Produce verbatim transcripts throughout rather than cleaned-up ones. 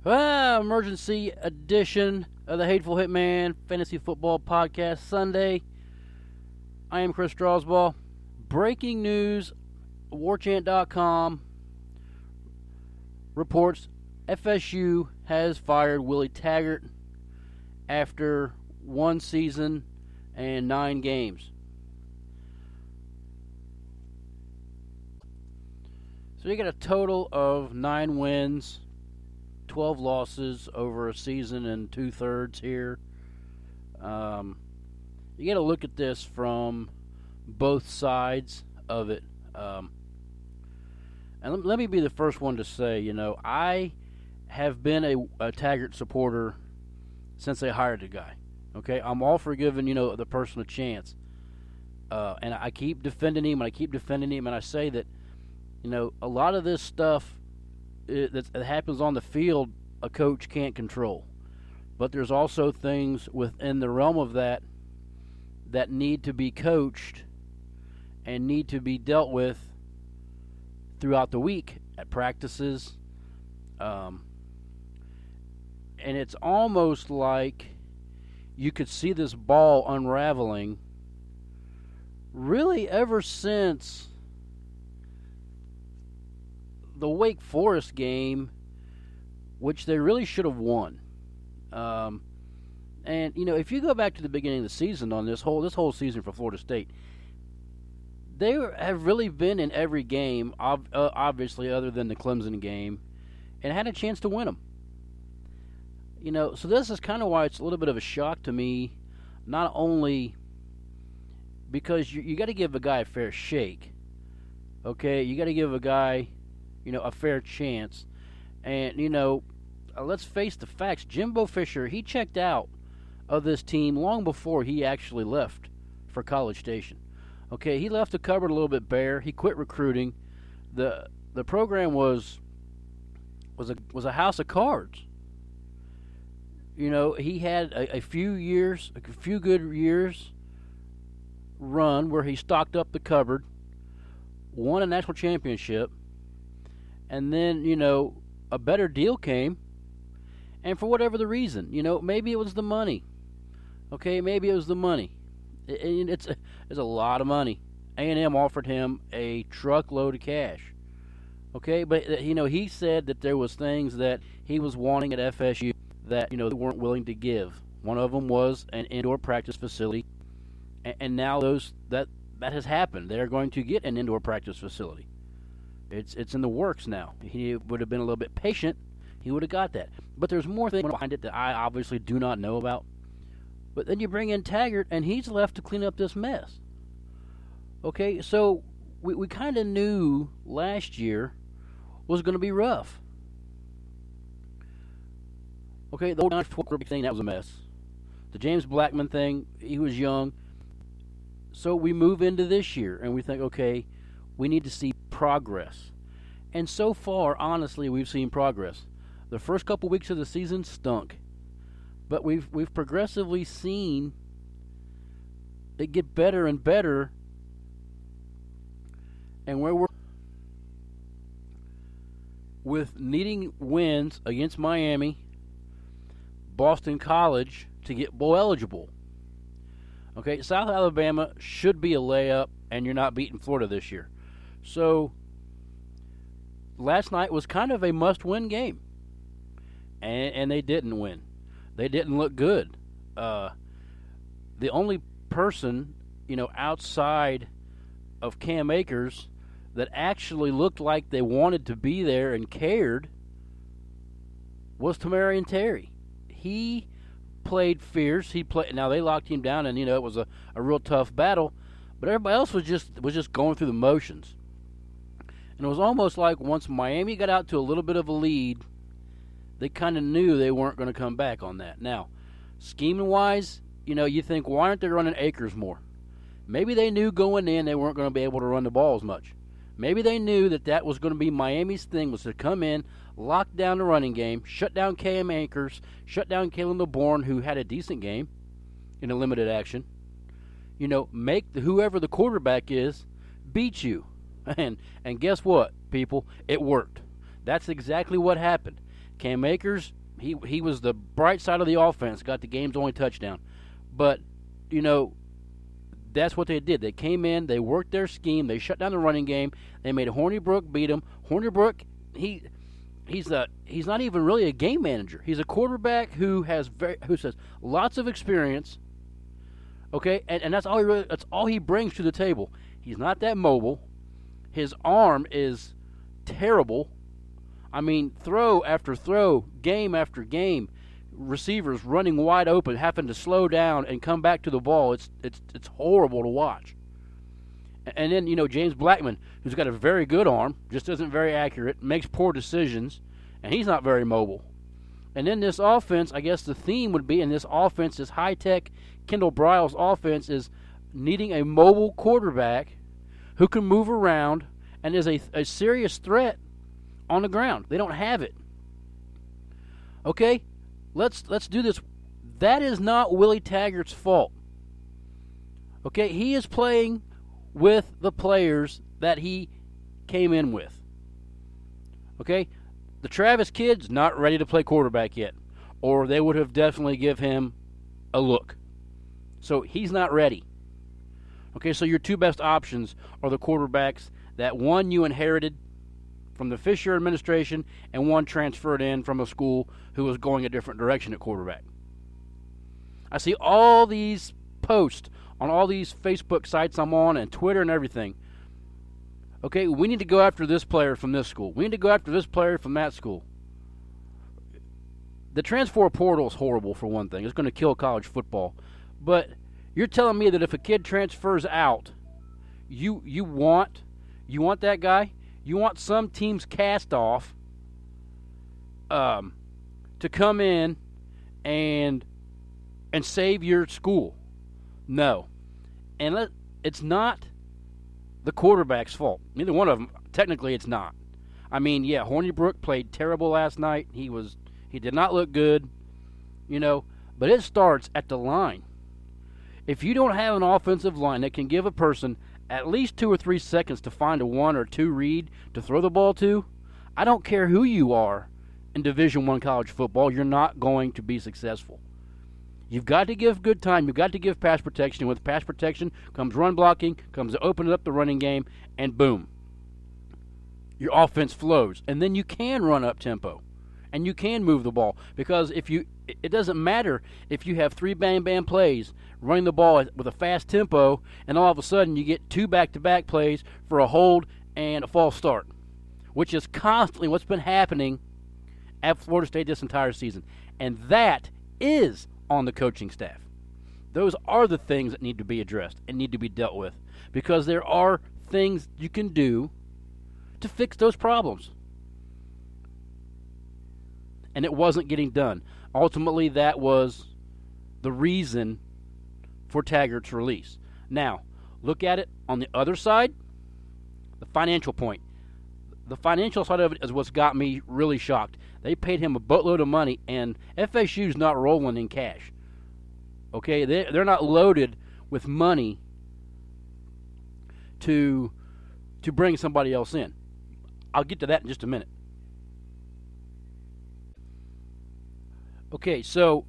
Ah, emergency edition of the Hateful Hitman Fantasy Football Podcast Sunday. I am Chris Strasbaugh. Breaking news, war chant dot com reports F S U has fired Willie Taggart after one season and nine games. So you get a total of nine wins, twelve losses over a season and two-thirds here. Um, you got to look at this from both sides of it. Um, and let, let me be the first one to say, you know, I have been a, a Taggart supporter since they hired the guy. Okay, I'm all for giving, you know, the person a chance. Uh, and I keep defending him, and I keep defending him, and I say that, you know, a lot of this stuff It, that happens on the field, a coach can't control. But there's also things within the realm of that that need to be coached and need to be dealt with throughout the week at practices. Um, and it's almost like you could see this ball unraveling really ever since the Wake Forest game, which they really should have won. Um, and, you know, if you go back to the beginning of the season on this whole this whole season for Florida State, they have really been in every game, ob- uh, obviously other than the Clemson game, and had a chance to win them. You know, so this is kind of why it's a little bit of a shock to me, not only because you, you got to give a guy a fair shake, okay? You got to give a guy, you know, a fair chance. And, you know, uh, let's face the facts. Jimbo Fisher, he checked out of this team long before he actually left for College Station. Okay, he left the cupboard a little bit bare. He quit recruiting. The the program was was a was a house of cards. You know, he had a, a few years, a few good years run where he stocked up the cupboard, won a national championship, and then, you know, a better deal came, and for whatever the reason, you know, maybe it was the money. Okay, maybe it was the money. It, it's, a, it's a lot of money. A and M offered him a truckload of cash. Okay, but, you know, he said that there was things that he was wanting at F S U that, you know, they weren't willing to give. One of them was an indoor practice facility, and, and now those that that has happened. They're going to get an indoor practice facility. It's it's in the works now. He would have been a little bit patient. He would have got that. But there's more things behind it that I obviously do not know about. But then you bring in Taggart, and he's left to clean up this mess. Okay, so we, we kind of knew last year was going to be rough. Okay, the old quarterback thing, that was a mess. The James Blackman thing, he was young. So we move into this year, and we think, okay, we need to see progress. And so far, honestly, we've seen progress. The first couple weeks of the season stunk. But we've we've progressively seen it get better and better. And where we're with needing wins against Miami, Boston College to get bowl eligible. Okay, South Alabama should be a layup, and you're not beating Florida this year. So, last night was kind of a must-win game, and, and they didn't win. They didn't look good. Uh, the only person, you know, outside of Cam Akers that actually looked like they wanted to be there and cared was Tamarian Terry. He played fierce. He played. Now they locked him down, and you know it was a, a real tough battle. But everybody else was just was just going through the motions. And it was almost like once Miami got out to a little bit of a lead, they kind of knew they weren't going to come back on that. Now, scheming-wise, you know, you think, why aren't they running Akers more? Maybe they knew going in they weren't going to be able to run the ball as much. Maybe they knew that that was going to be Miami's thing, was to come in, lock down the running game, shut down Cam Akers, shut down Kalen DeBourne, who had a decent game in a limited action. You know, make the, whoever the quarterback is beat you. And and guess what, people? It worked. That's exactly what happened. Cam Akers, he he was the bright side of the offense, got the game's only touchdown. But, you know, that's what they did. They came in, they worked their scheme, they shut down the running game, they made Hornibrook beat him. Hornibrook, he he's a he's not even really a game manager. He's a quarterback who has very who says lots of experience. Okay, and, and that's all he really, that's all he brings to the table. He's not that mobile. His arm is terrible. I mean, throw after throw, game after game, receivers running wide open, having to slow down and come back to the ball. It's it's it's horrible to watch. And then, you know, James Blackman, who's got a very good arm, just isn't very accurate, makes poor decisions, and he's not very mobile. And then this offense, I guess the theme would be in this offense, this high-tech Kendall Briles offense, is needing a mobile quarterback who can move around and is a, a serious threat on the ground. They don't have it. Okay, let's let's do this. That is not Willie Taggart's fault. Okay, he is playing with the players that he came in with. Okay, the Travis kid's not ready to play quarterback yet, or they would have definitely give him a look. So he's not ready. Okay, so your two best options are the quarterbacks that one you inherited from the Fisher administration and one transferred in from a school who was going a different direction at quarterback. I see all these posts on all these Facebook sites I'm on and Twitter and everything. Okay, we need to go after this player from this school. We need to go after this player from that school. The transfer portal is horrible, for one thing. It's going to kill college football. But you're telling me that if a kid transfers out, you you want you want that guy? You want some team's cast off um, to come in and and save your school? No. And let, it's not the quarterback's fault. Neither one of them. Technically, it's not. I mean, yeah, Hornibrook played terrible last night. He was he did not look good, you know. But it starts at the line. If you don't have an offensive line that can give a person at least two or three seconds to find a one or two read to throw the ball to, I don't care who you are in Division One college football, you're not going to be successful. You've got to give good time. You've got to give pass protection. And with pass protection comes run blocking, comes opening up the running game, and boom, your offense flows. And then you can run up tempo, and you can move the ball. Because if you, it doesn't matter if you have three bang-bang plays running the ball with a fast tempo, and all of a sudden you get two back-to-back plays for a hold and a false start, which is constantly what's been happening at Florida State this entire season. And that is on the coaching staff. Those are the things that need to be addressed and need to be dealt with, because there are things you can do to fix those problems. And it wasn't getting done. Ultimately, that was the reason for Taggart's release. Now, look at it on the other side, the financial point. The financial side of it is what's got me really shocked. They paid him a boatload of money, and F S U's not rolling in cash. Okay, they they're not loaded with money to to bring somebody else in. I'll get to that in just a minute. Okay, so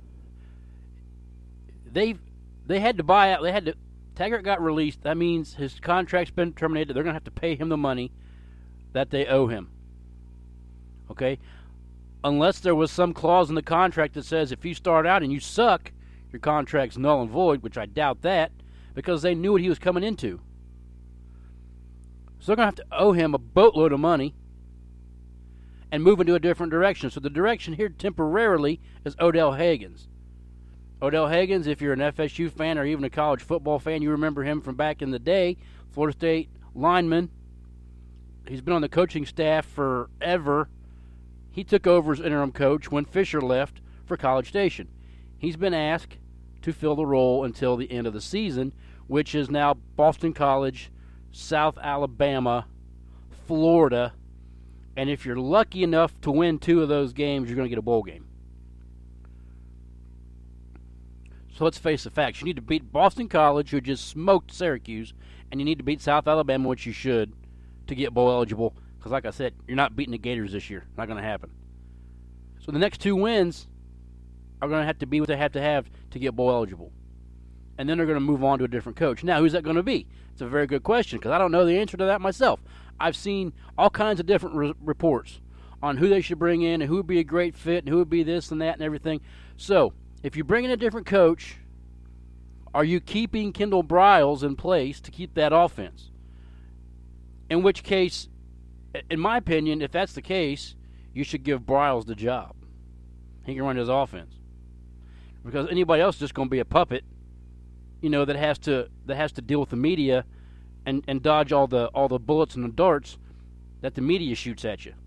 they they had to buy out. They had to. Taggart got released. That means his contract's been terminated. They're going to have to pay him the money that they owe him. Okay, unless there was some clause in the contract that says if you start out and you suck, your contract's null and void, which I doubt that, because they knew what he was coming into. So they're going to have to owe him a boatload of money and move into a different direction. So the direction here temporarily is Odell Haggins. Odell Haggins, if you're an F S U fan or even a college football fan, you remember him from back in the day, Florida State lineman. He's been on the coaching staff forever. He took over as interim coach when Fisher left for College Station. He's been asked to fill the role until the end of the season, which is now Boston College, South Alabama, Florida, and if you're lucky enough to win two of those games, you're going to get a bowl game. So let's face the facts. You need to beat Boston College, who just smoked Syracuse, and you need to beat South Alabama, which you should, to get bowl eligible. Because like I said, you're not beating the Gators this year. Not going to happen. So the next two wins are going to have to be what they have to have to get bowl eligible. And then they're going to move on to a different coach. Now, who's that going to be? It's a very good question because I don't know the answer to that myself. I've seen all kinds of different re- reports on who they should bring in and who would be a great fit and who would be this and that and everything. So, if you bring in a different coach, are you keeping Kendall Briles in place to keep that offense? In which case, in my opinion, if that's the case, you should give Briles the job. He can run his offense. Because anybody else is just going to be a puppet, you know, that has to that has to deal with the media and, and dodge all the all the bullets and the darts that the media shoots at you.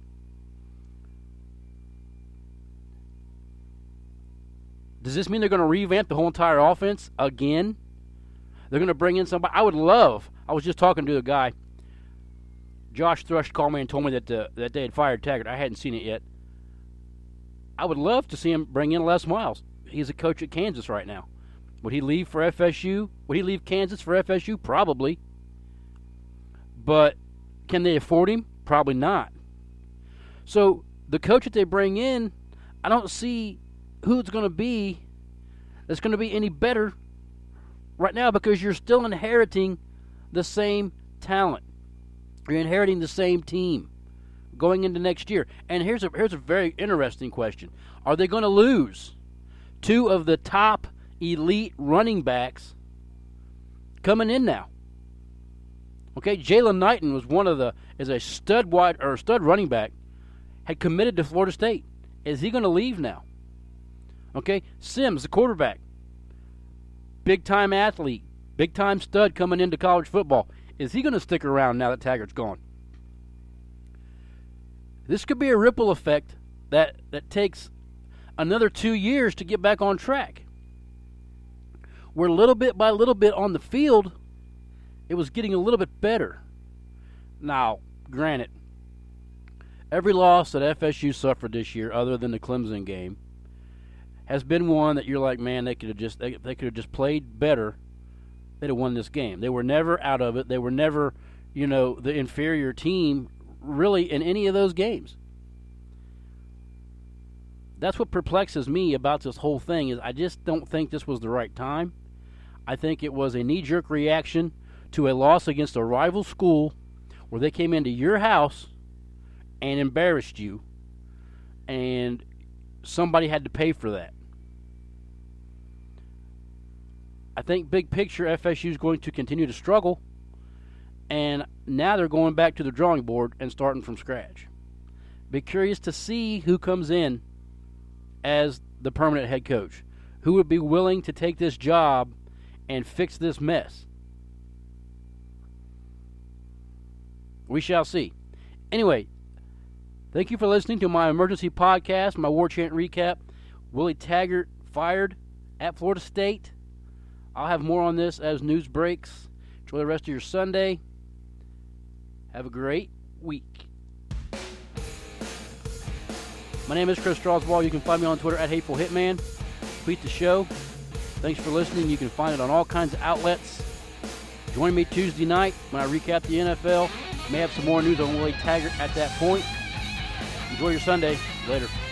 Does this mean they're going to revamp the whole entire offense again? They're going to bring in somebody. I would love. I was just talking to a guy. Josh Thrush called me and told me that uh, that they had fired Taggart. I hadn't seen it yet. I would love to see him bring in Les Miles. He's a coach at Kansas right now. Would he leave for F S U? Would he leave Kansas for F S U? Probably. But can they afford him? Probably not. So the coach that they bring in, I don't see who it's going to be that's going to be any better right now because you're still inheriting the same talent. You're inheriting the same team going into next year. And here's a here's a very interesting question. Are they going to lose two of the top elite running backs coming in now? Okay, Jalen Knighton was one of the is a stud wide or stud running back, had committed to Florida State. Is he going to leave now? Okay, Sims, the quarterback, big time athlete, big time stud coming into college football. Is he going to stick around now that Taggart's gone? This could be a ripple effect that, that takes another two years to get back on track. Where little bit by little bit on the field, it was getting a little bit better. Now, granted, every loss that F S U suffered this year, other than the Clemson game, has been one that you're like, man, they could have just they, they could have just played better. They'd have won this game. They were never out of it. They were never, you know, the inferior team really in any of those games. That's what perplexes me about this whole thing is I just don't think this was the right time. I think it was a knee-jerk reaction to a loss against a rival school where they came into your house and embarrassed you, and somebody had to pay for that. I think big picture F S U is going to continue to struggle, and now they're going back to the drawing board and starting from scratch. Be curious to see who comes in as the permanent head coach. Who would be willing to take this job and fix this mess? We shall see. Anyway, thank you for listening to my emergency podcast, my War Chant recap. Willie Taggart fired at Florida State. I'll have more on this as news breaks. Enjoy the rest of your Sunday. Have a great week. My name is Chris Strasbaugh. You can find me on Twitter at Hateful Hitman. Tweet the show. Thanks for listening. You can find it on all kinds of outlets. Join me Tuesday night when I recap the N F L. May have some more news on Willie Taggart at that point. Enjoy your Sunday. Later.